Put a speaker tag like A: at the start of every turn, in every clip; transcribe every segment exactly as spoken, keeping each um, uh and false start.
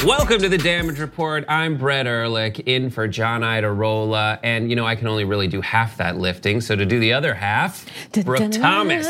A: Welcome to the Damage Report. I'm Brett Ehrlich, in for John Iadarola, and you know I can only really do half that lifting. So to do the other half, Brooke Thomas.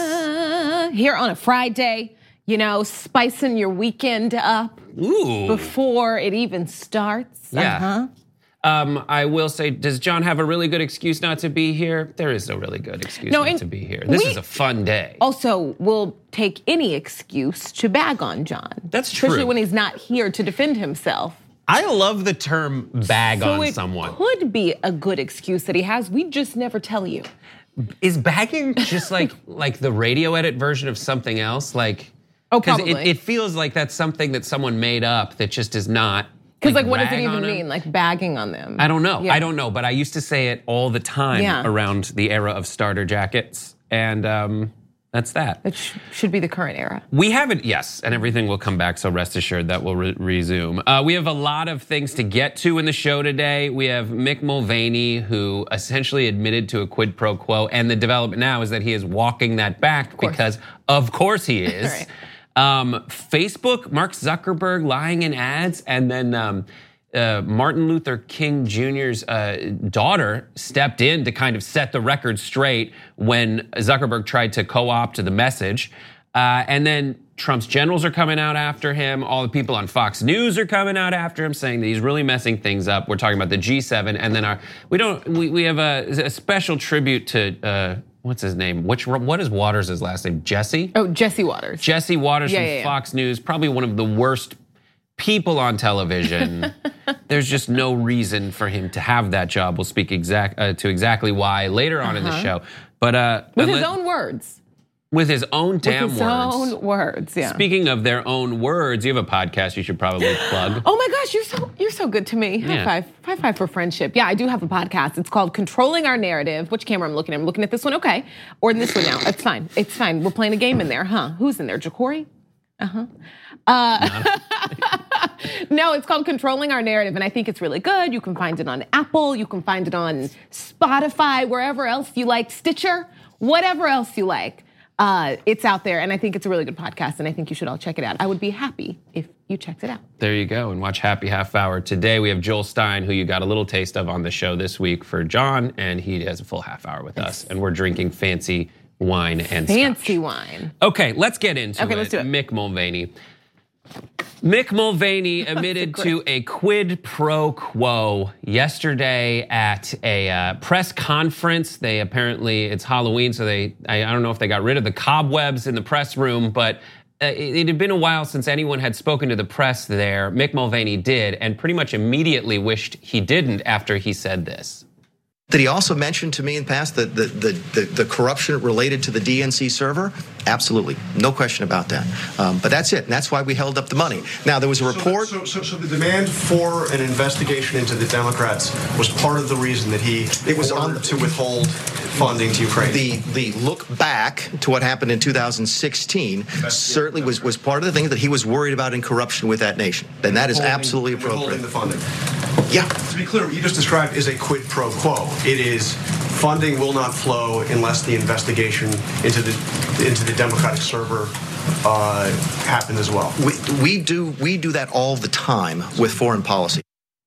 B: Here on a Friday, you know, spicing your weekend up
A: Ooh.
B: before it even starts.
A: Yeah.
B: Uh-huh.
A: Um, I will say, does John have a really good excuse not to be here? There is no really good excuse
B: No,
A: not
B: and
A: to be here. This
B: we-
A: is a fun day.
B: Also, we'll take any excuse to bag on John.
A: That's true.
B: Especially when he's not here to defend himself.
A: I love the term bag
B: so
A: on
B: it
A: someone.
B: could be a good excuse that he has. We just never tell you.
A: Is bagging just like like the radio edit version of something else? Like,
B: Oh,
A: because
B: probably.
A: it, it feels like that's something that someone made up that just is not.
B: Because like, what does it
A: rag
B: even
A: on 'em.
B: mean? Like bagging on them?
A: I don't know.
B: Yeah.
A: I don't know, but I used to say it all the time
B: Yeah.
A: around the era of starter jackets, and um, that's that.
B: It sh- should be the current era.
A: We haven't, yes, and everything will come back, so rest assured that will re- resume. Uh, we have a lot of things to get to in the show today. We have Mick Mulvaney, who essentially admitted to a quid pro quo, and the development now is that he is walking that back because, of course, he is.
B: Right.
A: Um, Facebook, Mark Zuckerberg lying in ads, and then um, uh, Martin Luther King Junior's uh, daughter stepped in to kind of set the record straight when Zuckerberg tried to co-opt the message. Uh, and then Trump's generals are coming out after him. All the people on Fox News are coming out after him, saying that he's really messing things up. We're talking about the G seven, and then our we don't we, we have a, a special tribute to. Uh, What's his name? Which what is Waters' last name? Jesse?
B: Oh, Jesse Waters.
A: Jesse Waters
B: Yeah,
A: from
B: yeah, yeah.
A: Fox News, probably one of the worst people on television. There's just no reason for him to have that job. We'll speak exact uh, to exactly why later on in the show. But uh,
B: With
A: uh,
B: his
A: let-
B: own words.
A: with his own damn
B: With his
A: words.
B: own words, yeah.
A: Speaking of their own words, you have a podcast you should probably plug.
B: Oh my gosh, you're so you're so good to me. High
A: Yeah.
B: five. High five for friendship. Yeah, I do have a podcast. It's called Controlling Our Narrative. Which camera I'm looking at? I'm looking at this one, okay. Or in this one now. It's fine. It's fine. We're playing a game in there, huh? Who's in there? Ja'Cory? Uh-huh. Uh, no, it's called Controlling Our Narrative, and I think it's really good. You can find it on Apple, you can find it on Spotify, wherever else you like, Stitcher, whatever else you like. Uh, it's out there, and I think it's a really good podcast, and I think you should all check it out. I would be happy if you checked it out.
A: There you go, and watch Happy Half Hour. Today we have Joel Stein, who you got a little taste of on the show this week for John, and he has a full half hour with us, and we're drinking fancy wine and
B: Fancy
A: scotch.
B: wine.
A: Okay, let's get into
B: Okay,
A: it.
B: let's do it.
A: Mick Mulvaney. Mick Mulvaney admitted to a quid pro quo yesterday at a uh, press conference. They apparently, it's Halloween, so they, I, I don't know if they got rid of the cobwebs in the press room, but uh, it, it had been a while since anyone had spoken to the press there. Mick Mulvaney did, and pretty much immediately wished he didn't after he said this.
C: Did he also mention to me in the past that the, the, the, the corruption related to the D N C server? Absolutely, no question about that. Um, but that's it, and that's why we held up the money. Now, there was a report.
D: So, so, so the demand for an investigation into the Democrats was part of the reason that he
C: It was
D: ordered
C: on-
D: to withhold funding to Ukraine.
C: The the look back to what happened in two thousand sixteen certainly was, was part of the thing that he was worried about in corruption with that nation. And that is
D: Withholding-
C: absolutely
D: withholding
C: appropriate.
D: the funding.
C: Yeah.
D: To be clear, what you just described is a quid pro quo. It is funding will not flow unless the investigation into the into the Democratic server uh, happened as well.
C: We, we do we do that all the time with foreign policy.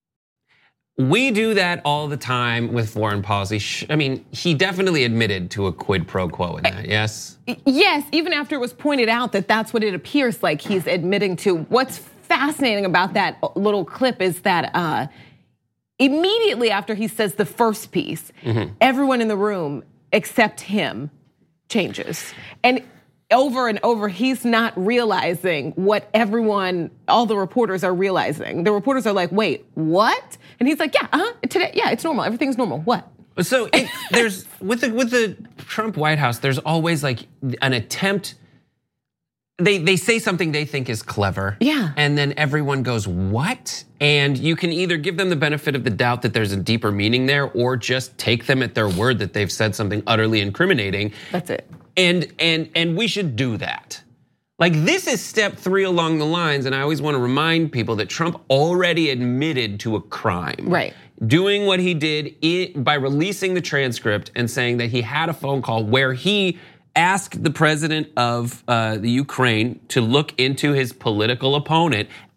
A: We do that all the time with foreign policy. I mean, he definitely admitted to a quid pro quo in that, yes?
B: Yes, even after it was pointed out that that's what it appears like he's admitting to. What's fascinating about that little clip is that uh, immediately after he says the first piece, mm-hmm. everyone in the room except him changes. And over and over, he's not realizing what everyone, all the reporters are realizing. The reporters are like, wait, what? And he's like, yeah, uh-huh, today, yeah, it's normal, everything's normal, what?
A: So it, there's, with the, with the Trump White House, there's always like an attempt, they, they say something they think is clever.
B: Yeah.
A: And then everyone goes, what? And you can either give them the benefit of the doubt that there's a deeper meaning there, or just take them at their word that they've said something utterly incriminating.
B: That's it.
A: And and and we should do that. Like, this is step three along the lines, and I always want to remind people that Trump already admitted to a crime.
B: Right.
A: Doing what he did by releasing the transcript and saying that he had a phone call where he asked the president of uh, the Ukraine to look into his political opponent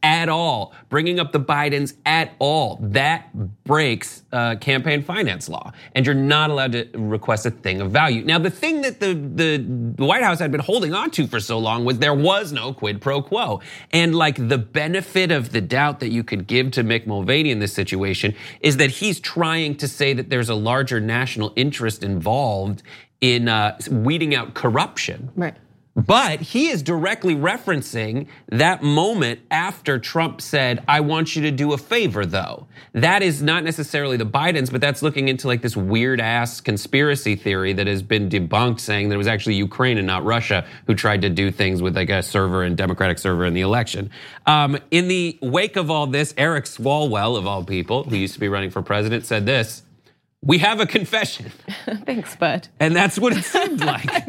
A: at all, bringing up the Bidens at all. That breaks uh, campaign finance law, and you're not allowed to request a thing of value. Now, the thing that the, the, the White House had been holding on to for so long was there was no quid pro quo. And like the benefit of the doubt that you could give to Mick Mulvaney in this situation is that he's trying to say that there's a larger national interest involved in uh, weeding out corruption.
B: Right.
A: But he is directly referencing that moment after Trump said, I want you to do a favor, though. That is not necessarily the Bidens, but that's looking into like this weird ass conspiracy theory that has been debunked, saying that it was actually Ukraine and not Russia who tried to do things with like a server and Democratic server in the election. Um, in the wake of all this, Eric Swalwell, of all people, who used to be running for president, said this: we have a confession.
B: Thanks, bud.
A: And that's what it seemed like.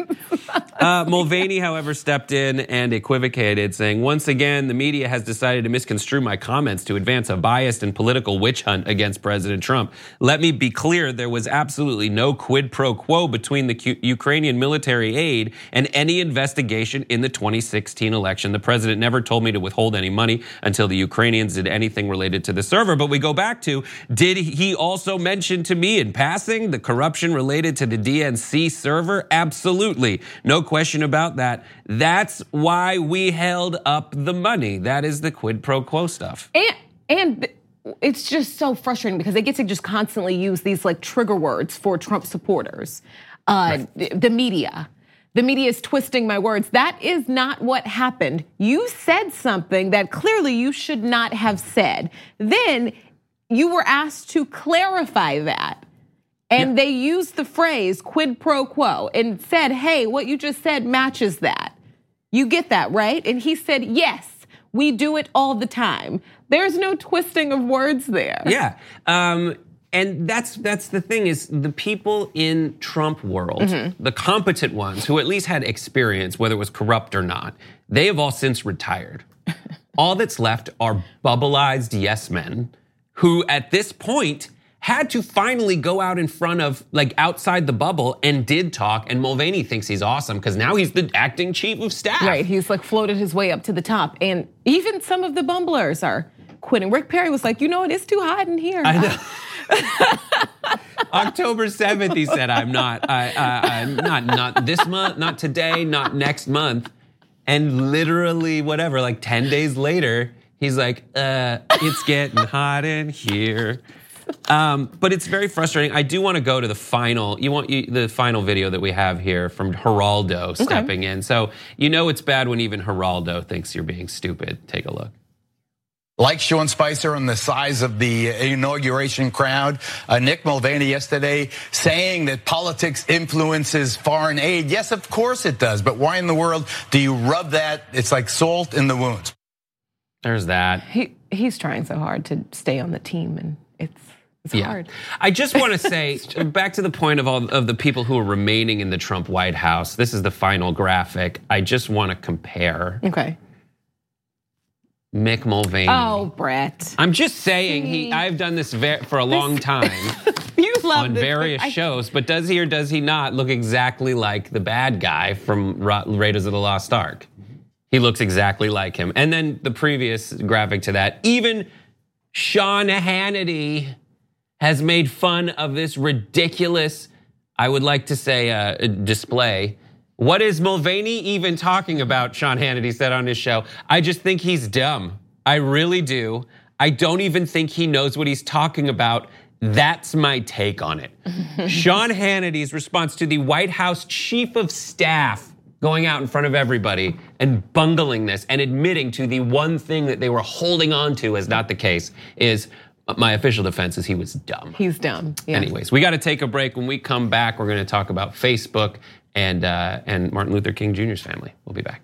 A: Uh, Mulvaney, however, stepped in and equivocated, saying, once again, the media has decided to misconstrue my comments to advance a biased and political witch hunt against President Trump. Let me be clear, there was absolutely no quid pro quo between the Q- Ukrainian military aid and any investigation in the twenty sixteen election. The president never told me to withhold any money until the Ukrainians did anything related to the server. But we go back to, did he also mention to me in passing the corruption related to the D N C server? Absolutely. No question about that. That's why we held up the money. That is the quid pro quo stuff.
B: And and it's just so frustrating because they get to just constantly use these like trigger words for Trump supporters. Uh, right. The media. The media is twisting my words. That is not what happened. You said something that clearly you should not have said. Then you were asked to clarify that. And yeah. they used the phrase quid pro quo and said, hey, what you just said matches that. You get that, right? And he said, yes, we do it all the time. There's no twisting of words there.
A: Yeah. Um, and that's that's the thing is the people in Trump world, mm-hmm. the competent ones who at least had experience, whether it was corrupt or not, they have all since retired. All that's left are bubbleized yes men who at this point had to finally go out in front of, like outside the bubble and did talk. And Mulvaney thinks he's awesome because now he's the acting chief of staff.
B: Right, he's like floated his way up to the top. And even some of the bumblers are quitting. Rick Perry was like, you know, it is too hot in here.
A: I know. October seventh, he said, I'm not, I, I, I'm not, not this month, not today, not next month. And literally whatever, like ten days later, he's like, uh, it's getting hot in here. Um, but it's very frustrating. I do want to go to the final. You want you, the final video that we have here from Geraldo stepping okay. in. So you know it's bad when even Geraldo thinks you're being stupid. Take a look.
E: Like Sean Spicer on the size of the inauguration crowd, uh, Nick Mulvaney yesterday saying that politics influences foreign aid. Yes, of course it does. But why in the world do you rub that? It's like salt in the wounds.
A: There's that.
B: He he's trying so hard to stay on the team, and it's. It's
A: yeah.
B: hard.
A: I just want to say, back to the point of all of the people who are remaining in the Trump White House, this is the final graphic. I just want to compare.
B: Okay.
A: Mick Mulvaney.
B: Oh, Brett.
A: I'm just saying, he. I've done this for a long time.
B: You love
A: on
B: this
A: various
B: thing.
A: shows, but does he or does he not look exactly like the bad guy from Raiders of the Lost Ark? He looks exactly like him. And then the previous graphic to that, even Sean Hannity has made fun of this ridiculous, I would like to say, uh, display. What is Mulvaney even talking about, Sean Hannity said on his show. I just think he's dumb. I really do. I don't even think he knows what he's talking about. That's my take on it. Sean Hannity's response to the White House chief of staff going out in front of everybody and bungling this and admitting to the one thing that they were holding on to as not the case is, my official defense is he was dumb.
B: He's dumb. Yeah.
A: Anyways, we got to take a break. When we come back, we're going to talk about Facebook and uh, and Martin Luther King Junior's family. We'll be back.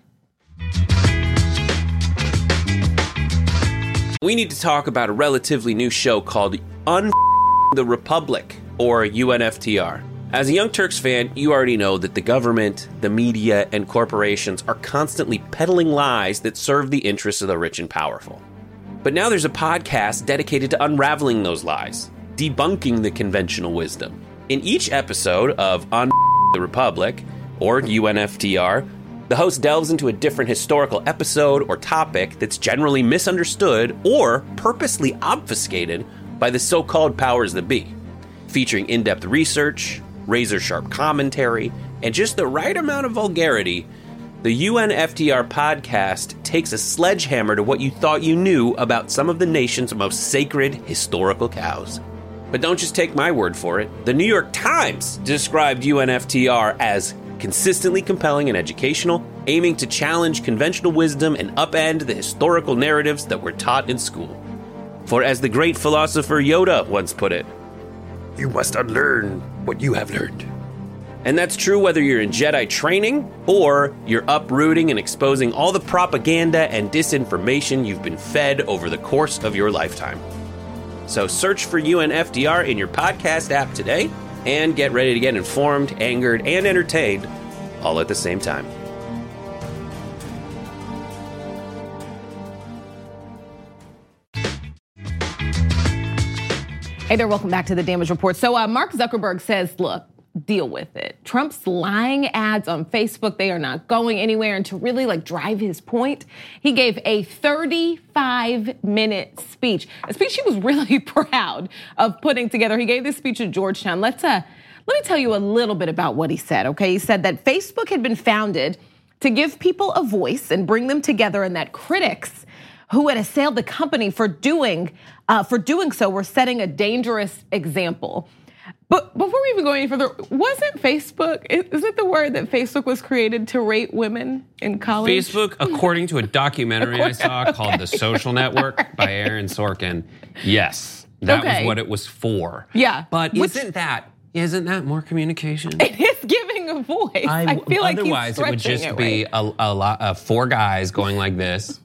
A: We need to talk about a relatively new show called Un the Republic, or U N F T R. As a Young Turks fan, you already know that the government, the media, and corporations are constantly peddling lies that serve the interests of the rich and powerful. But now there's a podcast dedicated to unraveling those lies, debunking the conventional wisdom. In each episode of Un the Republic, or U N F T R,
F: The host delves into a different historical episode or topic that's generally misunderstood or purposely obfuscated by the so-called powers that be, featuring in-depth research, razor-sharp commentary, and just the right amount of vulgarity. The U N F T R podcast takes a sledgehammer to what you thought you knew about some of the nation's most sacred historical cows. But don't just take my word for it. The New York Times described U N F T R as consistently compelling and educational, aiming to challenge conventional wisdom and upend the historical narratives that were taught in school. For as the great philosopher Yoda once put it, you must unlearn what you have learned. And that's true whether you're in Jedi training or you're uprooting and exposing all the propaganda and disinformation you've been fed over the course of your lifetime. So search for U N F D R in your podcast app today and get ready to get informed, angered, and entertained all at the same time.
B: Hey there, welcome back to the Damage Report. So uh, Mark Zuckerberg says, look, deal with it. Trump's lying ads on Facebook, they are not going anywhere. And to really like drive his point, he gave a thirty-five minute speech, a speech he was really proud of putting together. He gave this speech at Georgetown. Let's uh, let me tell you a little bit about what he said, okay? He said that Facebook had been founded to give people a voice and bring them together, and that critics who had assailed the company for doing uh, for doing so were setting a dangerous example. But before we even go any further, wasn't Facebook, is it the word that Facebook was created to rate women in college?
A: Facebook, according to a documentary I saw okay. called The Social Network by Aaron Sorkin, yes, that okay. was what it was for.
B: Yeah.
A: But Which, isn't that, isn't that more communication?
B: It is giving a voice. I, I feel like
A: otherwise
B: he's
A: it would just
B: it,
A: be
B: right?
A: a, a lot of four guys going like this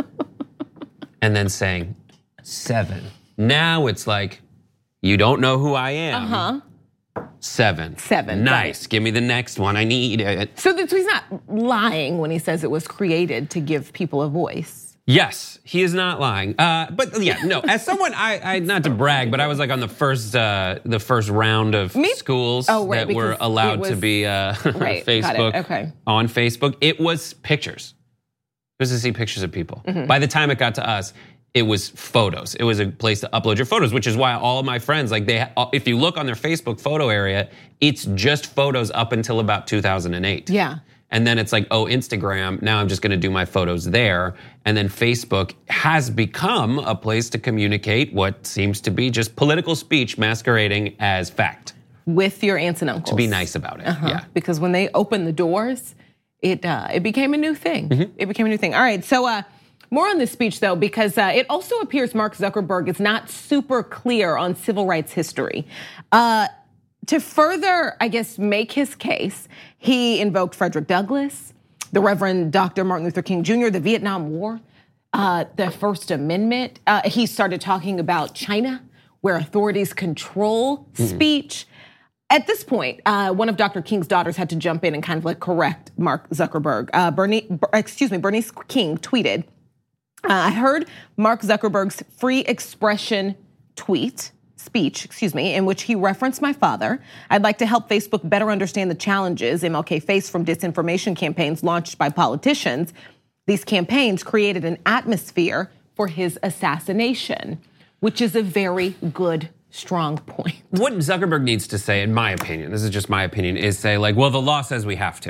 A: and then saying seven. Now it's like, you don't know who I am.
B: Uh-huh.
A: Seven.
B: Seven.
A: Nice.
B: Right.
A: Give me the next one. I need it.
B: So, that, so he's not lying when he says it was created to give people a voice.
A: Yes, he is not lying. Uh, but yeah, no. As someone, I, I not to brag, but I was like on the first, uh, the first round of
B: Me?
A: schools
B: oh, right,
A: that were allowed
B: was,
A: to be uh,
B: right,
A: Facebook
B: okay.
A: on Facebook. It was pictures. It was to see pictures of people.
B: Mm-hmm.
A: By the time it got to us, it was photos. It was a place to upload your photos, which is why all of my friends, like they, if you look on their Facebook photo area, it's just photos up until about two thousand eight.
B: Yeah.
A: And then it's like, oh, Instagram, now I'm just gonna do my photos there. And then Facebook has become a place to communicate what seems to be just political speech masquerading as fact.
B: With your aunts and uncles.
A: To be nice about it,
B: uh-huh.
A: yeah.
B: Because when they opened the doors, it uh, it became a new thing. Mm-hmm. It became a new thing. All right, so uh, more on this speech, though, because uh, it also appears Mark Zuckerberg is not super clear on civil rights history. Uh, to further, I guess, make his case, he invoked Frederick Douglass, the Reverend Doctor Martin Luther King Junior, the Vietnam War, uh, the First Amendment. Uh, he started talking about China, where authorities control mm-hmm. speech. At this point, uh, one of Doctor King's daughters had to jump in and kind of like correct Mark Zuckerberg. Uh, Bernie, excuse me, Bernice King tweeted, Uh, I heard Mark Zuckerberg's free expression tweet, speech, excuse me, in which he referenced my father. I'd like to help Facebook better understand the challenges M L K faced from disinformation campaigns launched by politicians. These campaigns created an atmosphere for his assassination, which is a very good, strong point.
A: What Zuckerberg needs to say, in my opinion, this is just my opinion, is say like, well, the law says we have to.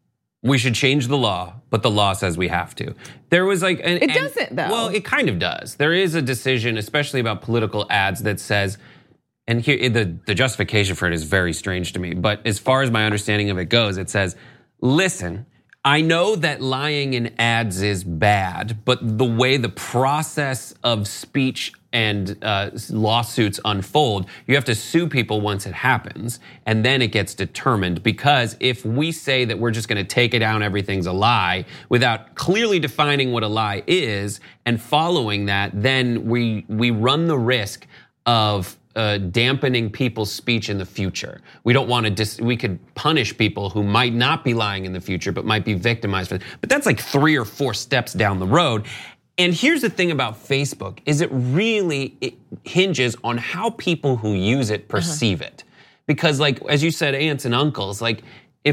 A: We should change the law, but the law says we have to. There was like an,
B: it doesn't though.
A: Well, it kind of does. There is a decision, especially about political ads, that says, and here the the justification for it is very strange to me. But as far as my understanding of it goes, it says, listen, I know that lying in ads is bad, but the way the process of speech and uh, lawsuits unfold, you have to sue people once it happens, and then it gets determined. Because if we say that we're just gonna take it down, everything's a lie, without clearly defining what a lie is and following that, then we we run the risk of Uh, dampening people's speech in the future. We don't want to, dis- we could punish people who might not be lying in the future, but might be victimized for it. But that's like three or four steps down the road. And here's the thing about Facebook, is it really it hinges on how people who use it perceive uh-huh. it. Because like, as you said, aunts and uncles, like if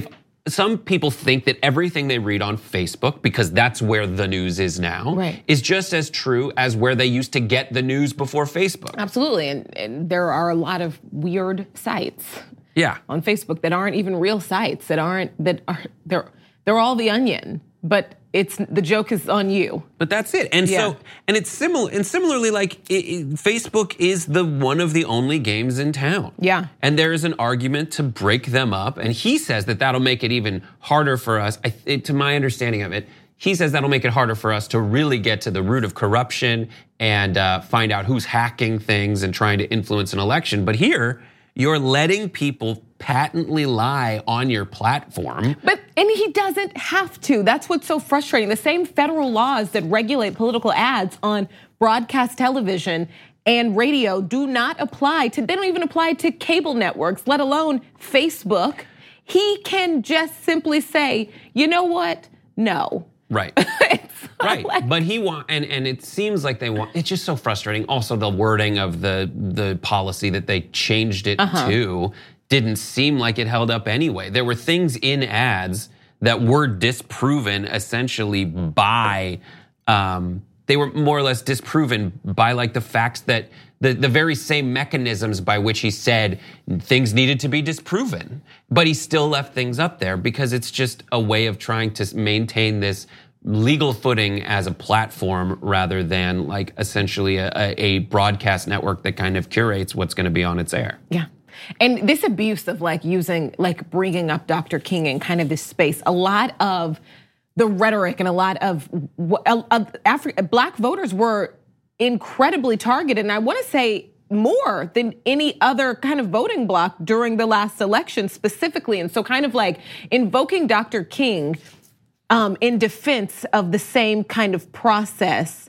A: some people think that everything they read on Facebook, because that's where the news is now,
B: right.
A: is just as true as where they used to get the news before Facebook.
B: Absolutely, and, and there are a lot of weird sites
A: yeah.
B: on Facebook that aren't even real sites, that aren't, that are, they're, they're all The Onion, but it's, the joke is on you.
A: But that's it. And
B: Yeah.
A: so, and it's similar, and similarly, like it, it, Facebook is the one of the only games in town.
B: Yeah.
A: And there is an argument to break them up. And he says that that'll make it even harder for us. I, it, to my understanding of it, he says that'll make it harder for us to really get to the root of corruption and uh, find out who's hacking things and trying to influence an election. But here, you're letting people patently lie on your platform.
B: But, and he doesn't have to. That's what's so frustrating. The same federal laws that regulate political ads on broadcast television and radio do not apply to, they don't even apply to cable networks, let alone Facebook. He can just simply say, you know what? No.
A: Right. Right.
B: Like,
A: but he want and, and it seems like they want, it's just so frustrating. Also, the wording of the the policy that they changed it uh-huh. to didn't seem like it held up anyway. There were things in ads that were disproven essentially by um, they were more or less disproven by like the facts that the, the very same mechanisms by which he said things needed to be disproven. But he still left things up there because it's just a way of trying to maintain this legal footing as a platform rather than like essentially a, a broadcast network that kind of curates what's going to be on its air.
B: Yeah. And this abuse of like using, like bringing up Doctor King in kind of this space, a lot of the rhetoric and a lot of, of Afri- black voters were incredibly targeted. And I want to say more than any other kind of voting bloc during the last election specifically. And so kind of like invoking Doctor King um, in defense of the same kind of process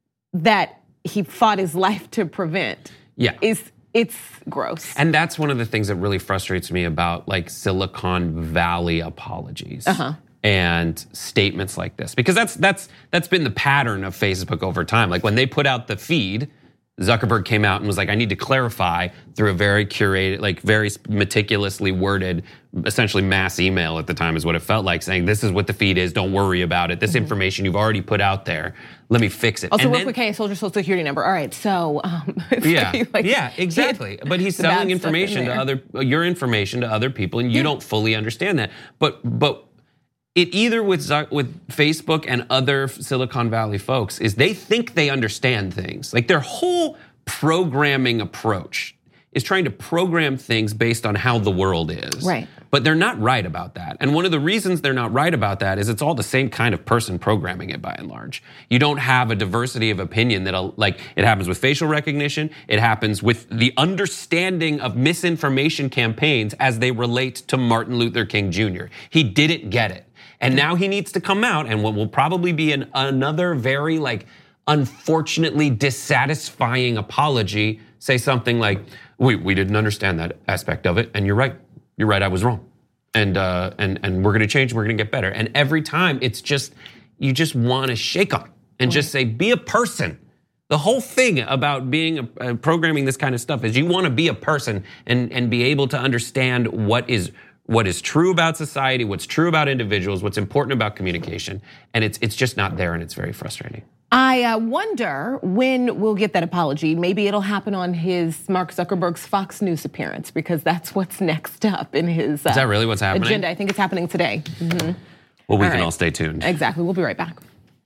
B: that he fought his life to prevent.
A: Yeah.
B: Is It's gross.
A: And that's one of the things that really frustrates me about like Silicon Valley apologies. Uh-huh. And statements like this, because that's that's that's been the pattern of Facebook over time. Like when they put out the feed, Zuckerberg came out and was like, I need to clarify through a very curated, like very meticulously worded, essentially mass email at the time is what it felt like, saying this is what the feed is, don't worry about it. This mm-hmm. information you've already put out there, let me fix it.
B: Also,
A: and
B: real
A: then,
B: quick, hey, I sold your social security number. All right, so. Um,
A: yeah,
B: like,
A: yeah, exactly. But he's selling information to other, your information to other people and you yeah. don't fully understand that. But, but, It either with with Facebook and other Silicon Valley folks is they think they understand things. Like their whole programming approach is trying to program things based on how the world is.
B: Right.
A: But they're not right about that. And one of the reasons they're not right about that is it's all the same kind of person programming it by and large. You don't have a diversity of opinion that like it happens with facial recognition. It happens with the understanding of misinformation campaigns as they relate to Martin Luther King Junior He didn't get it. And now he needs to come out and what will probably be an, another very like unfortunately dissatisfying apology, say something like, we, we didn't understand that aspect of it and you're right, you're right, I was wrong. And uh, and and we're gonna change, we're gonna get better. And every time it's just, you just wanna shake them and just say, be a person. The whole thing about being a, uh, programming this kind of stuff is you wanna be a person and, and be able to understand what is what is true about society, what's true about individuals, what's important about communication, and it's it's just not there, and it's very frustrating.
B: I uh, wonder when we'll get that apology. Maybe it'll happen on his Mark Zuckerberg's Fox News appearance, because that's what's next up in his uh,
A: Is that really what's happening?
B: agenda. I think it's happening today. Mm-hmm.
A: Well, we
B: all
A: can
B: right.
A: all stay tuned.
B: Exactly. We'll be right back.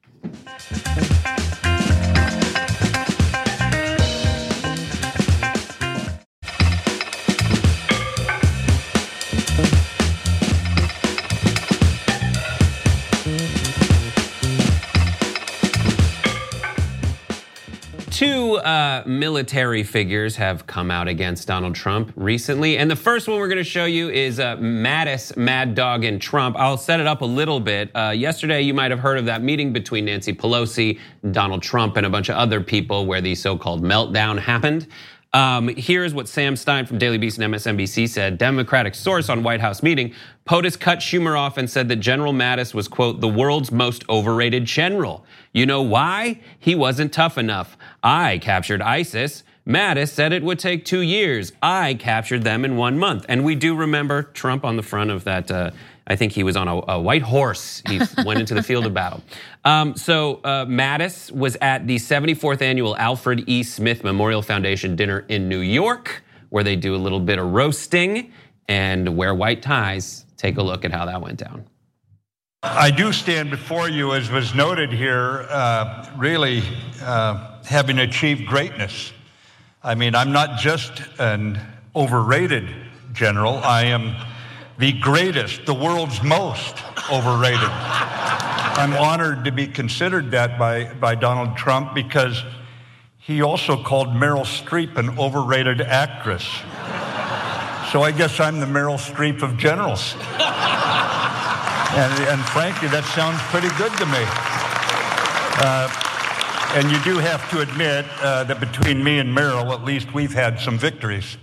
A: Two uh, military figures have come out against Donald Trump recently. And the first one we're gonna show you is uh, Mattis, Mad Dog, and Trump. I'll set it up a little bit. Uh, yesterday, you might have heard of that meeting between Nancy Pelosi, Donald Trump, and a bunch of other people where the so-called meltdown happened. Um, here's what Sam Stein from Daily Beast and M S N B C said. Democratic source on White House meeting. POTUS cut Schumer off and said that General Mattis was, quote, the world's most overrated general. You know why? He wasn't tough enough. I captured ISIS. Mattis said it would take two years. I captured them in one month. And we do remember Trump on the front of that. Uh, I think he was on a, a white horse. He went into the field of battle. Um, so uh, Mattis was at the seventy-fourth annual Alfred E. Smith Memorial Foundation dinner in New York, where they do a little bit of roasting and wear white ties. Take a look at how that went down.
G: I do stand before you, as was noted here, uh, really uh, having achieved greatness. I mean, I'm not just an overrated general. I am the greatest, the world's most overrated. I'm honored to be considered that by, by Donald Trump because he also called Meryl Streep an overrated actress. So I guess I'm the Meryl Streep of generals. And, and frankly, that sounds pretty good to me. Uh, and you do have to admit uh, that between me and Meryl, at least we've had some victories.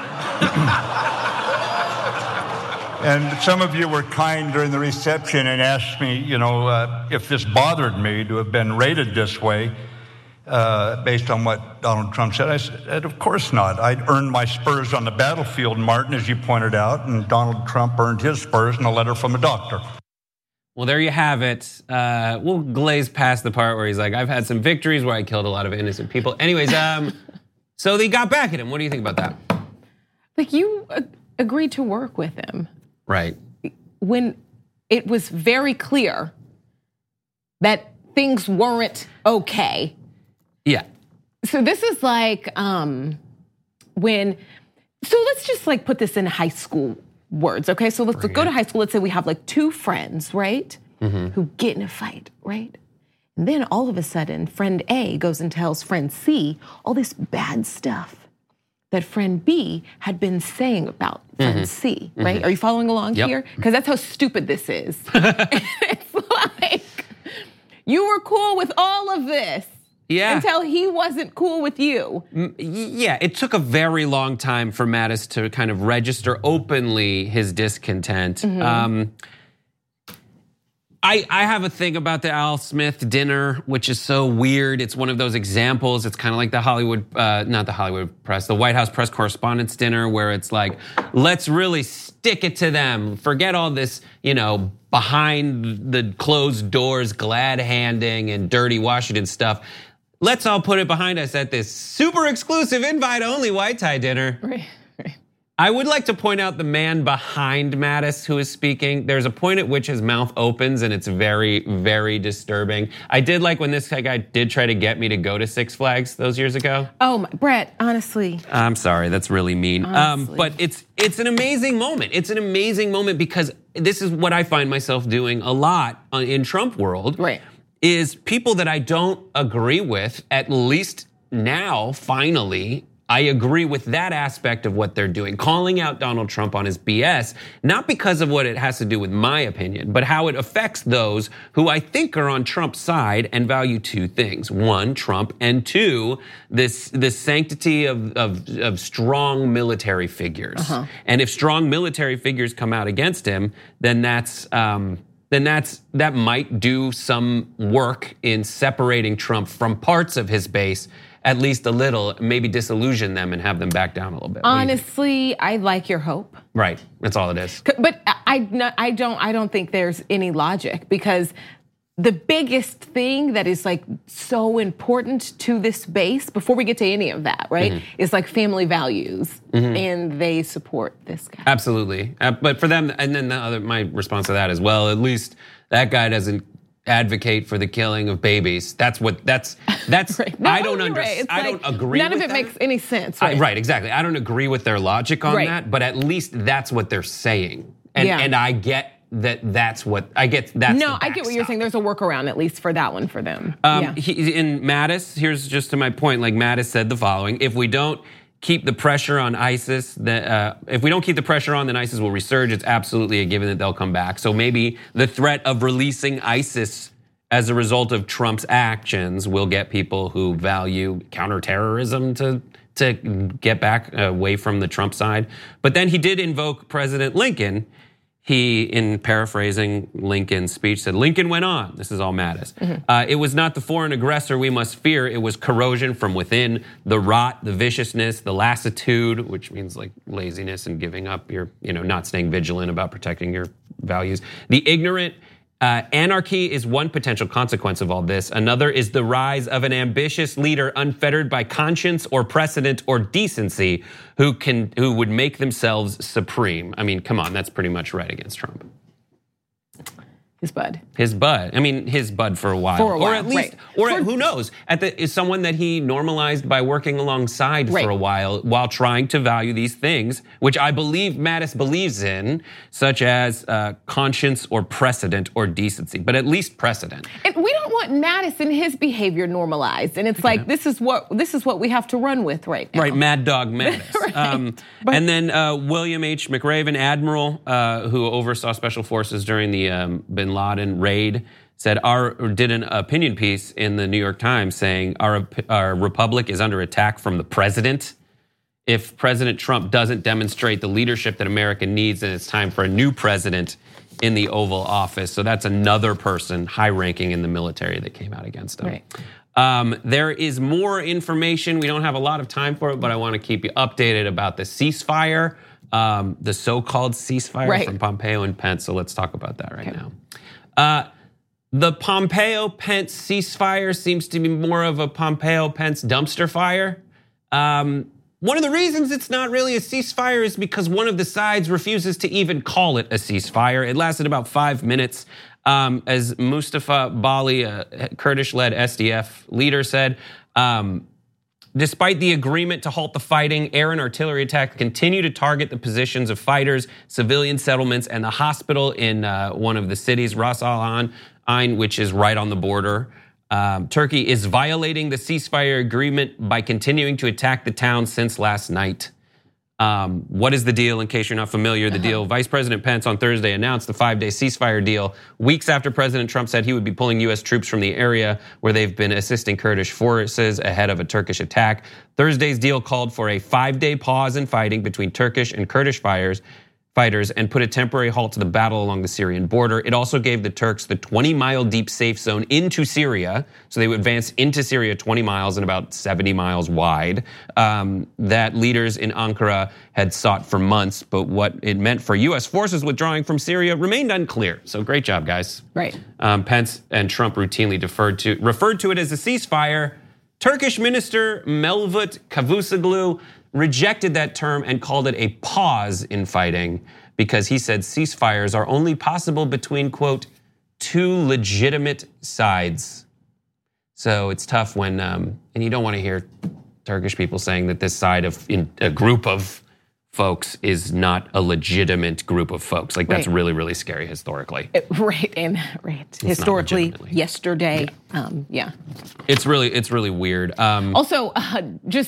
G: And some of you were kind during the reception and asked me, you know, uh, if this bothered me to have been rated this way uh, based on what Donald Trump said. I said, of course not. I'd earned my spurs on the battlefield, Martin, as you pointed out, and Donald Trump earned his spurs in a letter from a doctor.
A: Well, there you have it. Uh, we'll glaze past the part where he's like, I've had some victories where I killed a lot of innocent people. Anyways, um, so they got back at him. What do you think about that?
B: Like, you uh, agreed to work with him.
A: Right.
B: When it was very clear that things weren't okay.
A: Yeah.
B: So this is like um, when, so let's just like put this in high school words, okay? So let's go to high school. Let's say we have like two friends, right? Mm-hmm. Who get in a fight, right? And then all of a sudden, friend A goes and tells friend C all this bad stuff that friend B had been saying about friend mm-hmm. C, right? Mm-hmm. Are you following along
A: yep.
B: here? Because that's how stupid this is. It's like, you were cool with all of this.
A: Yeah.
B: Until he wasn't cool with you.
A: Yeah, it took a very long time for Mattis to kind of register openly his discontent. Mm-hmm. Um, I, I have a thing about the Al Smith dinner, which is so weird. It's one of those examples. It's kind of like the Hollywood, uh, not the Hollywood press, the White House press correspondence dinner, where it's like, let's really stick it to them. Forget all this, you know, behind the closed doors, glad handing and dirty Washington stuff. Let's all put it behind us at this super exclusive invite-only white tie dinner.
B: Right, right.
A: I would like to point out the man behind Mattis who is speaking. There's a point at which his mouth opens and it's very, very disturbing. I did like when this guy did try to get me to go to Six Flags those years ago.
B: Oh, my, Brett, honestly.
A: I'm sorry, that's really mean. Um, but it's it's an amazing moment. It's an amazing moment because this is what I find myself doing a lot in Trump world.
B: Right.
A: Is people that I don't agree with, at least now, finally, I agree with that aspect of what they're doing. Calling out Donald Trump on his B S, not because of what it has to do with my opinion, but how it affects those who I think are on Trump's side and value two things. One, Trump, and two, this, this sanctity of, of, of strong military figures. Uh-huh. And if strong military figures come out against him, then that's... Um, then that's that might do some work in separating Trump from parts of his base, at least a little, maybe disillusion them and have them back down a little bit.
B: Honestly, I like your hope.
A: Right, that's all it is.
B: But I, I don't, I don't think there's any logic because the biggest thing that is like so important to this base, before we get to any of that, right, mm-hmm. is like family values, mm-hmm. and they support this guy.
A: Absolutely, uh, but for them, and then the other, my response to that is, well, at least that guy doesn't advocate for the killing of babies. That's what. That's that's.
B: right. no,
A: I don't understand.
B: Right.
A: I
B: like,
A: don't agree.
B: None
A: with
B: of it
A: that.
B: makes any sense. Right?
A: I, right, exactly. I don't agree with their logic on
B: right.
A: that, but at least that's what they're saying, and
B: yeah.
A: and I get. That that's what I get. That's
B: no, I get what you're saying. There's a workaround at least for that one for them.
A: Um,
B: yeah.
A: he, in Mattis, here's just to my point. Like Mattis said the following: if we don't keep the pressure on ISIS, that uh, if we don't keep the pressure on, then ISIS will resurge. It's absolutely a given that they'll come back. So maybe the threat of releasing ISIS as a result of Trump's actions will get people who value counterterrorism to to get back away from the Trump side. But then he did invoke President Lincoln. He, in paraphrasing Lincoln's speech, said, Lincoln went on, this is all Mattis, mm-hmm. uh, it was not the foreign aggressor we must fear, it was corrosion from within, the rot, the viciousness, the lassitude, which means like laziness and giving up your, you know, not staying vigilant about protecting your values. The ignorant, Uh, anarchy is one potential consequence of all this. Another is the rise of an ambitious leader unfettered by conscience or precedent or decency who can who would make themselves supreme. I mean, come on, that's pretty much right against Trump.
B: His bud.
A: His bud. I mean, his bud for a while.
B: For a while,
A: or at least,
B: right.
A: or
B: for,
A: who knows? At the is someone that he normalized by working alongside
B: right.
A: for a while, while trying to value these things, which I believe Mattis believes in, such as uh, conscience or precedent or decency, but at least precedent.
B: And we don't want Mattis and his behavior normalized, and it's like yeah. this is what this is what we have to run with right now.
A: Right, Mad Dog Mattis.
B: right. um,
A: but, and then uh, William H. McRaven, Admiral, uh, who oversaw special forces during the um, Bin Laden raid, said our did an opinion piece in the New York Times saying our our republic is under attack from the president. If President Trump doesn't demonstrate the leadership that America needs, then it's time for a new president in the Oval Office. So that's another person high-ranking in the military that came out against him.
B: Right.
A: Um, there is more information. We don't have a lot of time for it, but I want to keep you updated about the ceasefire, um, the so-called ceasefire
B: right.
A: from Pompeo and Pence. So let's talk about that right
B: okay.
A: now. Uh, the Pompeo-Pence ceasefire seems to be more of a Pompeo-Pence dumpster fire. Um, one of the reasons it's not really a ceasefire is because one of the sides refuses to even call it a ceasefire. It lasted about five minutes. Um, as Mustafa Bali, a Kurdish-led S D F leader, said, um, despite the agreement to halt the fighting, air and artillery attacks continue to target the positions of fighters, civilian settlements, and the hospital in uh, one of the cities, Ras Al Ain, which is right on the border. Um, Turkey is violating the ceasefire agreement by continuing to attack the town since last night. Um, what is the deal, in case you're not familiar? The uh-huh. deal, Vice President Pence on Thursday announced the five-day ceasefire deal weeks after President Trump said he would be pulling U S troops from the area where they've been assisting Kurdish forces ahead of a Turkish attack. Thursday's deal called for a five-day pause in fighting between Turkish and Kurdish fighters, fighters and put a temporary halt to the battle along the Syrian border. It also gave the Turks the twenty-mile deep safe zone into Syria, so they would advance into Syria twenty miles and about seventy miles wide, um, that leaders in Ankara had sought for months, but what it meant for U S forces withdrawing from Syria remained unclear. So great job, guys.
B: Right.
A: Um, Pence and Trump routinely deferred to, referred to it as a ceasefire. Turkish Minister Mevlut Cavusoglu rejected that term and called it a pause in fighting because he said ceasefires are only possible between, quote, two legitimate sides. So it's tough when, um, and you don't want to hear Turkish people saying that this side of in, a group of folks is not a legitimate group of folks. Like that's right. really, really scary historically.
B: It, right, and right. It's historically, yesterday, yeah. Um, yeah.
A: It's really, it's really weird. Um,
B: also, uh, just,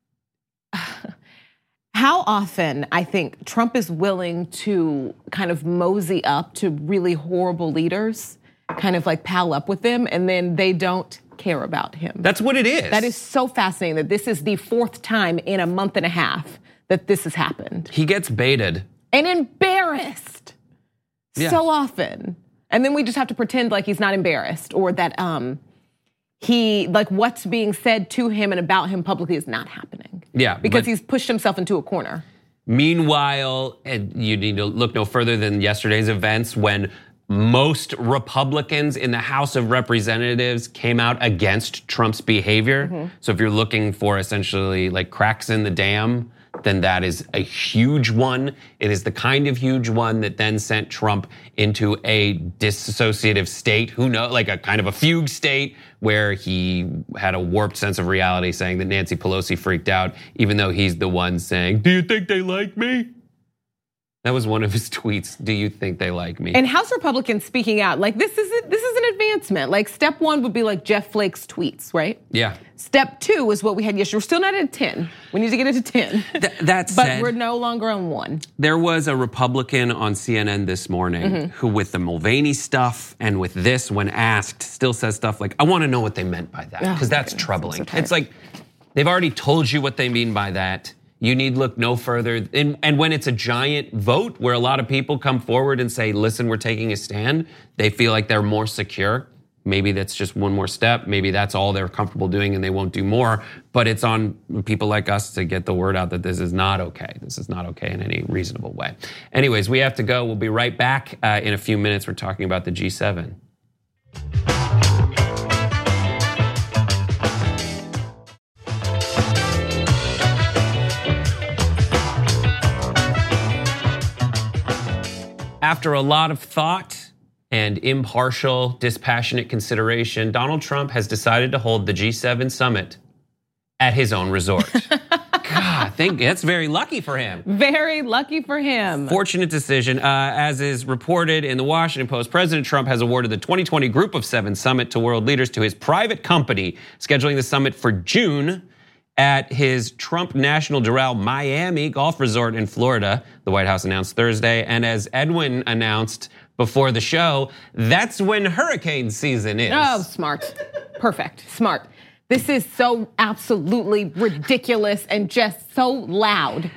B: how often I think Trump is willing to kind of mosey up to really horrible leaders, kind of like pal up with them, and then they don't care about him.
A: That's what it is.
B: That is so fascinating that this is the fourth time in a month and a half that this has happened.
A: He gets baited.
B: And embarrassed
A: yeah.
B: so often. And then we just have to pretend like he's not embarrassed or that um, he, like what's being said to him and about him publicly is not happening.
A: Yeah.
B: Because he's pushed himself into a corner.
A: Meanwhile, and you need to look no further than yesterday's events when most Republicans in the House of Representatives came out against Trump's behavior. Mm-hmm. So if you're looking for essentially like cracks in the dam, then that is a huge one. It is the kind of huge one that then sent Trump into a dissociative state, who knows, like a kind of a fugue state where he had a warped sense of reality saying that Nancy Pelosi freaked out, even though he's the one saying, do you think they like me? That was one of his tweets. Do you think they like me?
B: And House Republicans speaking out, like this is this is an advancement. Like step one would be like Jeff Flake's tweets, right?
A: Yeah.
B: Step two is what we had yesterday. We're still not at ten. We need to get it to ten.
A: Th- that
B: but
A: said,
B: we're no longer on one.
A: There was a Republican on C N N this morning mm-hmm. who, with the Mulvaney stuff and with this, when asked, still says stuff like, "I want to know what they meant by that," because oh, that's troubling. So it's like they've already told you what they mean by that. you need look no further. And, and when it's a giant vote where a lot of people come forward and say, listen, we're taking a stand, they feel like they're more secure. Maybe that's just one more step. Maybe that's all they're comfortable doing and they won't do more. But it's on people like us to get the word out that this is not okay. This is not okay in any reasonable way. Anyways, we have to go. We'll be right back uh, in a few minutes. We're talking about the G seven. After a lot of thought and impartial, dispassionate consideration, Donald Trump has decided to hold the G seven summit at his own resort. God, I think that's very lucky for him.
B: Very lucky for him.
A: Fortunate decision. Uh, as is reported in the Washington Post, President Trump has awarded the twenty twenty Group of Seven summit to world leaders to his private company, scheduling the summit for June at his Trump National Doral Miami golf resort in Florida, the White House announced Thursday. And as Edwin announced before the show, that's when hurricane season is.
B: Oh, smart. Perfect. Smart. This is so absolutely ridiculous and just so loud.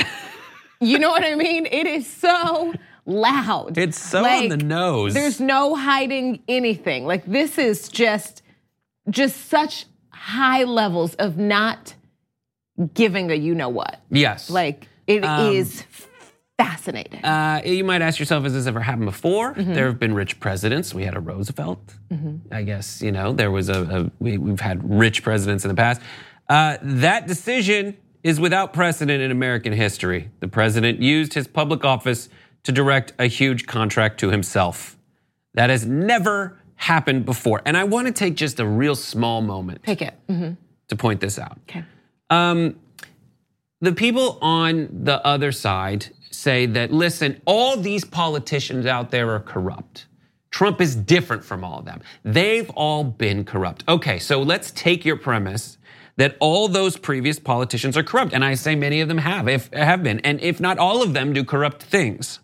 B: You know what I mean? It is so loud.
A: It's so
B: like,
A: on the nose.
B: There's no hiding anything. Like, this is just, just such high levels of not giving a you know what.
A: Yes.
B: Like, it um, is fascinating.
A: Uh, you might ask yourself, has this ever happened before? Mm-hmm. There have been rich presidents. We had a Roosevelt. Mm-hmm. I guess, you know, there was a, a we, we've had rich presidents in the past. Uh, that decision is without precedent in American history. The president used his public office to direct a huge contract to himself. That has never happened before. And I want to take just a real small moment.
B: Take it. Mm-hmm.
A: To point this out.
B: Okay.
A: Um, the people on the other side say that, listen, all these politicians out there are corrupt. Trump is different from all of them. They've all been corrupt. Okay, so let's take your premise that all those previous politicians are corrupt. And I say many of them have, if have been. And if not all of them do corrupt things.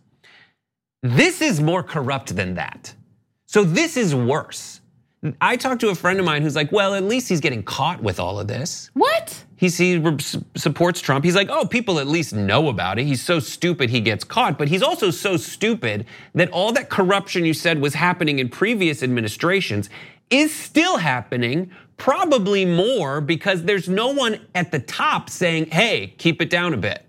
A: This is more corrupt than that. So this is worse. I talked to a friend of mine who's like, well, at least he's getting caught with all of this.
B: What?
A: He, he supports Trump. He's like, oh, people at least know about it. He's so stupid he gets caught. But he's also so stupid that all that corruption you said was happening in previous administrations is still happening, probably more, because there's no one at the top saying, hey, keep it down a bit.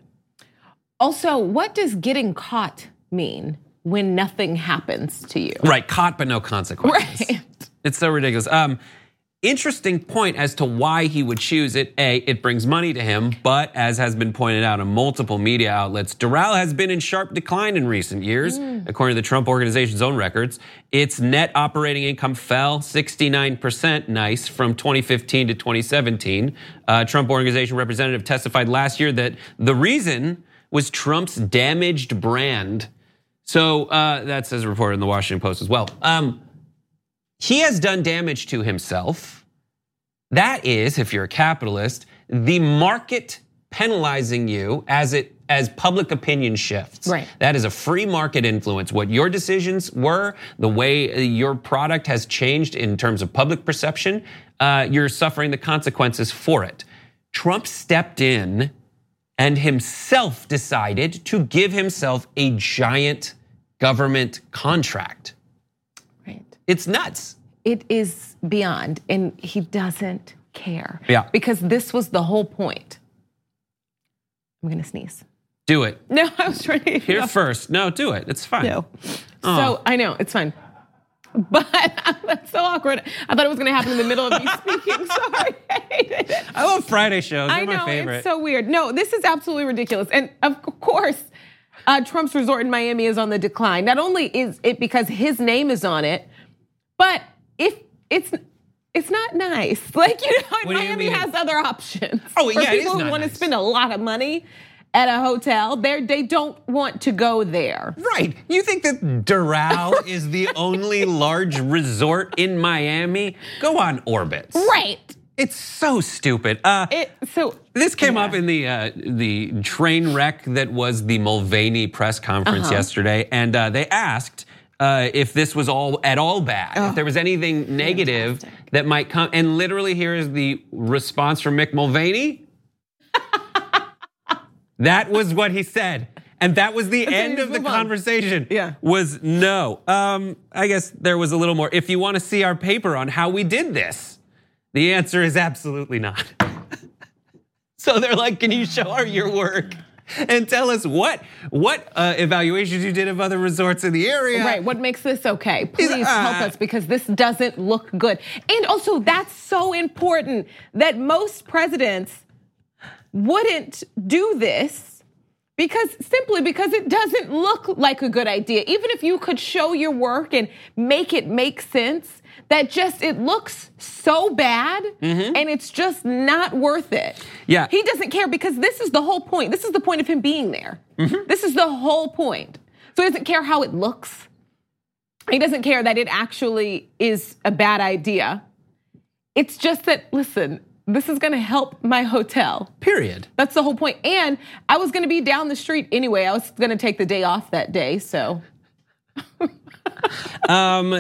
B: Also, what does getting caught mean when nothing happens to you?
A: Right, caught but no consequences.
B: Right.
A: It's so ridiculous. Um, interesting point as to why he would choose it. A, it brings money to him, but as has been pointed out in multiple media outlets, Doral has been in sharp decline in recent years. Mm. According to the Trump Organization's own records, its net operating income fell sixty-nine percent, nice, from twenty fifteen to twenty seventeen. Uh, Trump Organization representative testified last year that the reason was Trump's damaged brand. So uh, that's as reported in the Washington Post as well. Um, he has done damage to himself. That is, if you're a capitalist, the market penalizing you as it as public opinion shifts.
B: Right.
A: That is a free market influence. What your decisions were, the way your product has changed in terms of public perception, uh, you're suffering the consequences for it. Trump stepped in and himself decided to give himself a giant government contract.
B: Right.
A: It's nuts.
B: It is beyond, and he doesn't care.
A: Yeah.
B: Because this was the whole point. I'm gonna sneeze.
A: Do it.
B: No, I was trying to.
A: Here
B: no.
A: first. No, do it. It's fine.
B: No.
A: Oh.
B: So I know it's fine. But that's so awkward. I thought it was gonna happen in the middle of me speaking. Sorry. I hated it.
A: I love Friday shows. They're
B: I know,
A: my favorite.
B: It's so weird. No, this is absolutely ridiculous. And of course, uh, Trump's resort in Miami is on the decline. Not only is it because his name is on it, but if it's it's not nice. Like, you know,
A: What do you
B: Miami
A: mean?
B: has other options.
A: Oh,
B: for
A: yeah, it is
B: people who
A: not
B: want to
A: nice.
B: spend a lot of money at a hotel. They they don't want to go there.
A: Right. You think that Doral is the only large resort in Miami? Go on Orbitz.
B: Right.
A: It's so stupid. Uh,
B: It so
A: This came
B: yeah.
A: up in the uh, the train wreck that was the Mulvaney press conference
B: Uh-huh.
A: yesterday, and uh, they asked uh, if this was all at all bad,
B: Oh,
A: if there was anything negative
B: fantastic.
A: that might come. And literally, here is the response from Mick Mulvaney. That was what he said. And that was the
B: Okay,
A: end of the
B: move on.
A: conversation.
B: Yeah.
A: Was no. Um, I guess there was a little more. If you want to see our paper on how we did this, the answer is absolutely not. So they're like, can you show our your work and tell us what what uh, evaluations you did of other resorts in the area?
B: Right, what makes this okay? Please
A: uh,
B: help us because this doesn't look good. And also, that's so important that most presidents wouldn't do this because simply because it doesn't look like a good idea. Even if you could show your work and make it make sense, that just, it looks so bad mm-hmm. and it's just not worth it.
A: Yeah.
B: He doesn't care because this is the whole point. This is the point of him being there. Mm-hmm. This is the whole point. So he doesn't care how it looks. He doesn't care that it actually is a bad idea. It's just that, listen, this is gonna help my hotel.
A: Period.
B: That's the whole point. And I was gonna be down the street anyway. I was gonna take the day off that day, so.
A: um,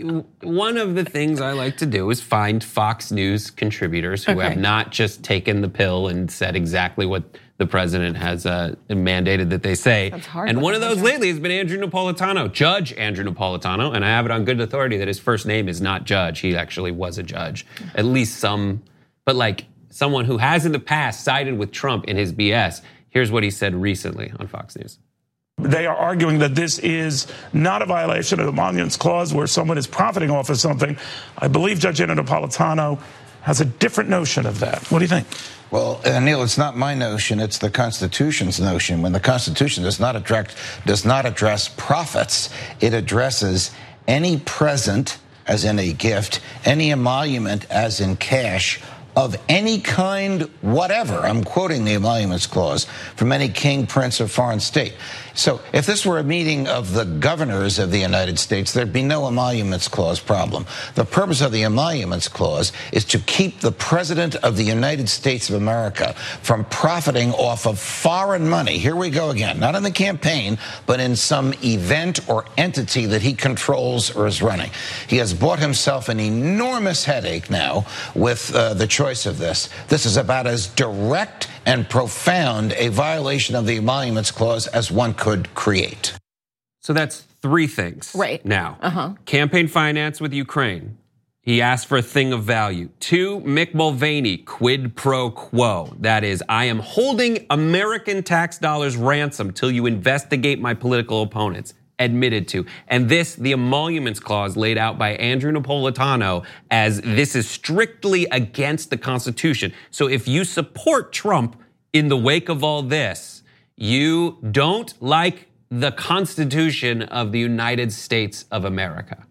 A: one of the things I like to do is find Fox News contributors who
B: Okay.
A: have not just taken the pill and said exactly what the president has uh, mandated that they say.
B: That's hard,
A: and one of
B: but
A: those
B: yeah.
A: lately has been Andrew Napolitano, Judge Andrew Napolitano, and I have it on good authority that his first name is not Judge. He actually was a judge, at least some, but like someone who has in the past sided with Trump in his B S. Here's what he said recently on Fox News.
H: They are arguing that this is not a violation of the Emoluments Clause where someone is profiting off of something. I believe Judge Andrew Napolitano has a different notion of that. What do you think?
I: Well, uh, Neil, it's not my notion, it's the Constitution's notion. When the Constitution does not address, does not address profits, it addresses any present, as in a gift, any emolument, as in cash, of any kind whatever, I'm quoting the Emoluments Clause, from any king, prince, or foreign state. So if this were a meeting of the governors of the United States, there'd be no Emoluments Clause problem. The purpose of the Emoluments Clause is to keep the President of the United States of America from profiting off of foreign money. Here we go again, not in the campaign, but in some event or entity that he controls or is running. He has bought himself an enormous headache now with uh, the choice of this. This is about as direct and profound a violation of the Emoluments Clause as one could create.
A: So that's three things.
B: Right.
A: Now,
B: uh-huh.
A: campaign finance with Ukraine. He asked for a thing of value. Two, Mick Mulvaney, quid pro quo. That is, I am holding American tax dollars ransom till you investigate my political opponents. Admitted to. And this, the Emoluments Clause laid out by Andrew Napolitano as this is strictly against the Constitution. So if you support Trump in the wake of all this, you don't like the Constitution of the United States of America.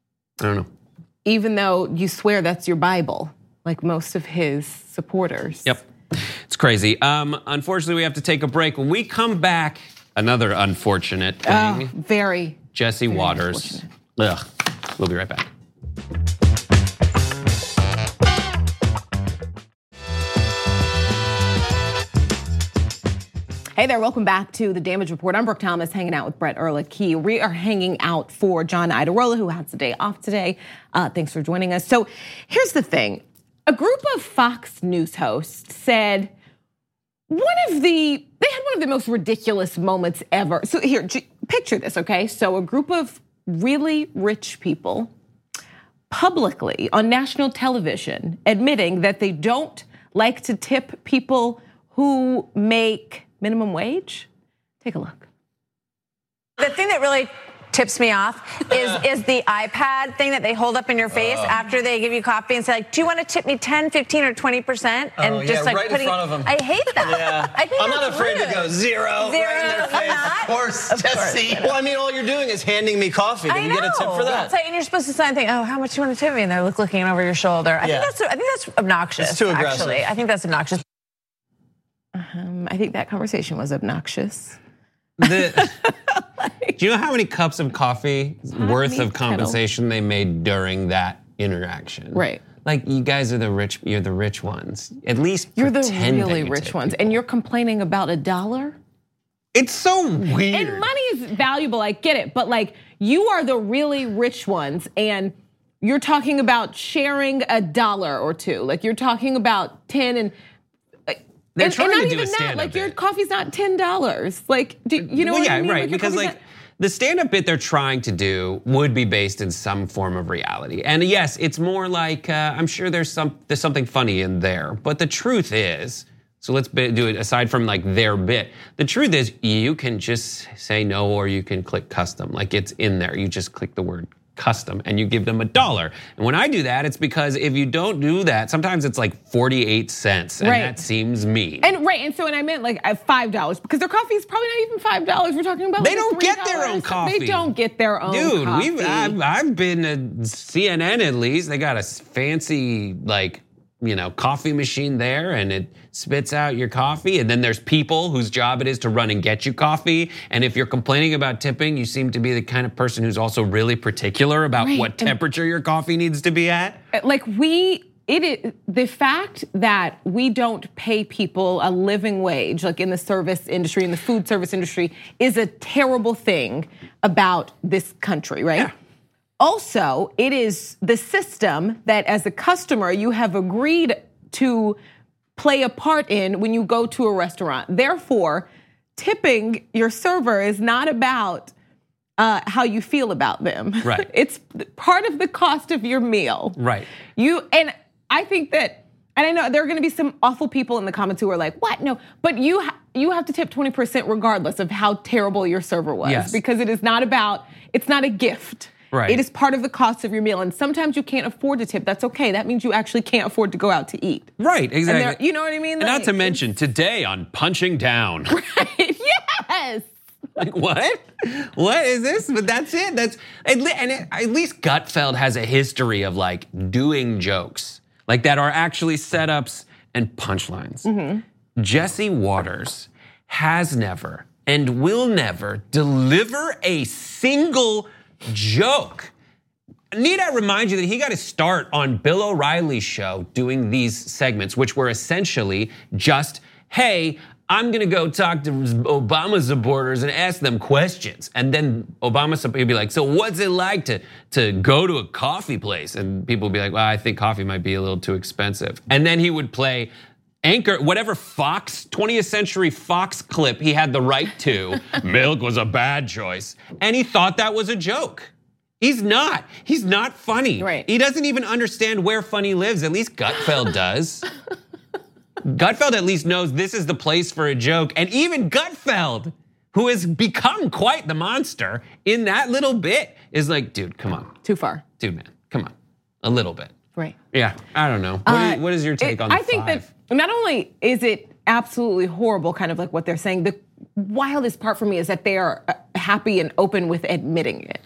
A: I don't know.
B: Even though you swear that's your Bible, like most of his supporters.
A: Yep, it's crazy. Um, unfortunately, we have to take a break. When we come back, another unfortunate thing.
B: Oh, very.
A: Jesse
B: very
A: Waters. Ugh. We'll be right back.
B: Hey there, welcome back to The Damage Report. I'm Brooke Thomas, hanging out with Brett Ehrlich. We are hanging out for John Iadarola, who has the day off today. Uh, thanks for joining us. So here's the thing. A group of Fox News hosts said one of the, they had one of the most ridiculous moments ever. So here, picture this, okay? So a group of really rich people publicly on national television admitting that they don't like to tip people who make minimum wage? Take a look.
J: The thing that really tips me off is is the iPad thing that they hold up in your face uh, after they give you coffee and say, like, do you want to tip me ten, fifteen, or twenty percent? And
K: oh,
J: just
K: yeah,
J: like
K: right
J: putting,
K: in front of them.
J: I hate that.
K: Yeah.
J: I think
K: I'm
J: that's
K: not afraid
J: rude.
K: to go zero,
J: zero
K: right in their face.
J: Not?
K: Of course,
J: of
K: Jesse.
J: Course.
K: Well, I mean, all you're doing is handing me coffee. Do
J: I
K: you
J: know.
K: get a tip for that?
J: It's like, and you're supposed to sign thing, oh, how much do you want to tip me? And they're look, looking over your shoulder. I
K: yeah.
J: think that's I think that's obnoxious.
K: It's too aggressive.
J: Actually, I think that's obnoxious.
B: Um, I think that conversation was obnoxious.
A: The, like, do you know how many cups of coffee worth of compensation kettle. they made during that interaction?
B: Right.
A: Like, you guys are the rich, you're the rich ones. At least
B: you're the really
A: you
B: rich ones.
A: People.
B: And you're complaining about a dollar?
A: It's so weird.
B: And money is valuable, I get it. But like, you are the really rich ones and you're talking about sharing a dollar or two. Like, you're talking about ten and
A: They're
B: and,
A: trying
B: and not
A: to do
B: even
A: a
B: that,
A: stand-up
B: like your
A: bit.
B: coffee's not ten dollars. Like, do you know
A: well,
B: what
A: yeah,
B: I mean?
A: right.
B: Like, your
A: because
B: coffee's
A: like
B: not-
A: the stand-up bit they're trying to do would be based in some form of reality. And yes, it's more like uh, I'm sure there's some there's something funny in there. But the truth is, so let's be, do it aside from like their bit. The truth is, you can just say no, or you can click custom. Like it's in there. You just click the word custom and you give them a dollar. And when I do that, it's because if you don't do that, sometimes it's like forty-eight cents, and
B: Right.
A: that seems mean.
B: And right, and so and I meant like at five dollars because their coffee is probably not even five dollars. We're talking about
A: They
B: like
A: don't
B: three
A: get their own
B: dollars.
A: coffee.
B: They don't get their own
A: Dude,
B: coffee.
A: we've I've, I've been to C N N at least. They got a fancy like you know coffee machine there, and it spits out your coffee. And then there's people whose job it is to run and get you coffee. And if you're complaining about tipping, you seem to be the kind of person who's also really particular about
B: Right,
A: what
B: and-
A: temperature your coffee needs to be at.
B: Like we. It is the fact that we don't pay people a living wage, like in the service industry, in the food service industry, is a terrible thing about this country, right?
A: Yeah.
B: Also, it is the system that as a customer you have agreed to play a part in when you go to a restaurant. Therefore, tipping your server is not about uh, how you feel about them.
A: Right.
B: It's part of the cost of your meal.
A: Right.
B: You and I think that, and I know there are going to be some awful people in the comments who are like, "What? No!" But you ha- you have to tip twenty percent regardless of how terrible your server was,
A: Yes.
B: because it is not about. It's not a gift.
A: Right.
B: It is part of the cost of your meal, and sometimes you can't afford to tip. That's okay. That means you actually can't afford to go out to eat.
A: Right,
B: And
A: exactly.
B: there- you know what I mean?
A: And not
B: Like,
A: to mention today on Punching Down.
B: yes.
A: Like what? What is this? But that's it. That's at le- and it, at least Gutfeld has a history of like doing jokes like that are actually setups and punchlines.
B: Mm-hmm.
A: Jesse Waters has never and will never deliver a single joke. Need I remind you that he got his start on Bill O'Reilly's show doing these segments, which were essentially just, hey, I'm gonna go talk to Obama supporters and ask them questions. And then Obama supporters would be like, so what's it like to, to go to a coffee place? And people would be like, well, I think coffee might be a little too expensive. And then he would play Anchor, whatever Fox, twentieth century Fox clip he had the right to. Milk was a bad choice. And he thought that was a joke. He's not. He's not funny.
B: Right.
A: He doesn't even understand where funny lives. At least Gutfeld does. Gutfeld at least knows this is the place for a joke. And even Gutfeld, who has become quite the monster in that little bit, is like, dude, come on.
B: Too far.
A: Dude, man, come on. A little bit.
B: Right.
A: Yeah, I don't know. What,
B: Uh,
A: is, what is your take
B: it-
A: on the
B: I think
A: five?
B: that not only is it absolutely horrible, kind of like what they're saying, the wildest part for me is that they are uh, happy and open with admitting it.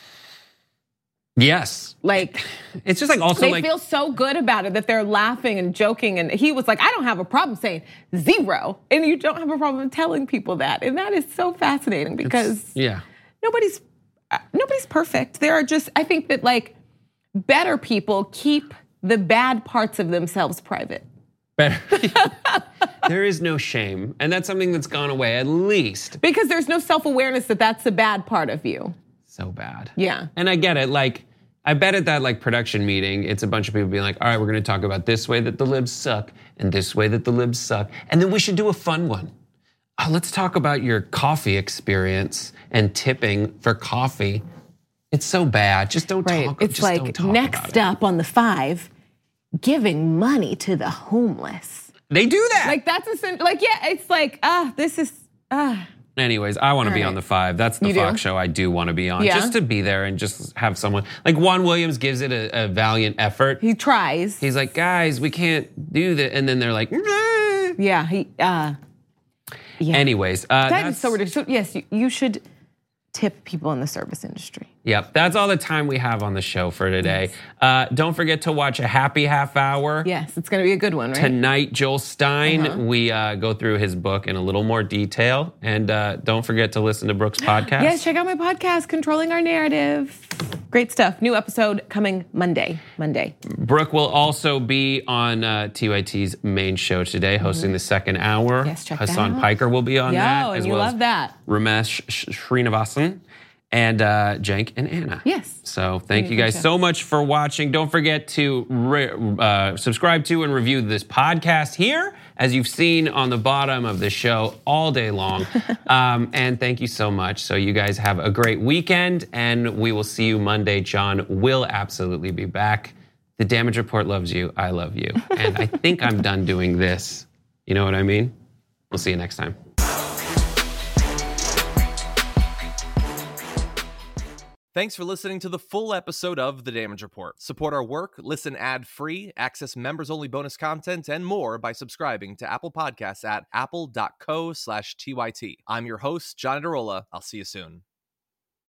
A: Yes.
B: Like,
A: it's just like also
B: they
A: like
B: feel so good about it that they're laughing and joking. And he was like, I don't have a problem saying zero. And you don't have a problem telling people that. And that is so fascinating because
A: yeah.
B: nobody's uh, nobody's perfect. There are just, I think that like better people keep the bad parts of themselves private.
A: Better. There is no shame. And that's something that's gone away at least.
B: Because there's no self-awareness that that's the bad part of you.
A: So bad.
B: Yeah.
A: And I get it. Like, I bet at that like production meeting, it's a bunch of people being like, all right, we're gonna talk about this way that the libs suck and this way that the libs suck. And then we should do a fun one. Oh, let's talk about your coffee experience and tipping for coffee. It's so bad. Just don't
B: Right.
A: talk.
B: It's
A: just don't
B: like
A: talk
B: next
A: about
B: up on the five, giving money to the homeless.
A: it. They do that.
B: Like that's a sin- like yeah, it's like ah, this is ah.
A: Anyways, I want to
B: All
A: be
B: right.
A: on the five. That's the
B: You do?
A: Fox show I do want to be on.
B: Yeah.
A: Just to be there and just have someone. Like Juan Williams gives it a, a valiant effort.
B: He tries.
A: He's like, guys, we can't do that. And then they're like, "Nah."
B: Yeah, he uh yeah.
A: Anyways. Uh,
B: That
A: that's,
B: is so ridiculous. So, yes, you, you should tip people in the service industry.
A: Yep, that's all the time we have on the show for today. Uh, don't forget to watch a happy half hour.
B: Yes, it's gonna be a good one, right?
A: Tonight, Joel Stein,
B: Uh-huh.
A: we uh, go through his book in a little more detail. And uh, don't forget to listen to Brooke's podcast.
B: Yes, check out my podcast, Controlling Our Narrative. Great stuff. New episode coming Monday. Monday.
A: Brooke will also be on uh, T Y T's main show today, hosting the second hour.
B: Yes, check that
A: Hassan
B: out.
A: Piker will be on
B: Yo,
A: that.
B: and
A: as
B: you
A: well
B: love
A: as
B: that.
A: Ramesh Srinivasan. and uh, Cenk and Anna.
B: Yes.
A: So thank
B: Thank
A: you
B: you,
A: guys
B: Jeff.
A: so much for watching. Don't forget to re- uh, subscribe to and review this podcast here, as you've seen on the bottom of the show all day long. um, and thank you so much. So you guys have a great weekend, and we will see you Monday. John will absolutely be back. The Damage Report loves you. I love you. And I think I'm done doing this. You know what I mean? We'll see you next time.
L: Thanks for listening to the full episode of The Damage Report. Support our work, listen ad-free, access members-only bonus content, and more by subscribing to Apple Podcasts at apple.co slash TYT. I'm your host, John Adarola. I'll see you soon.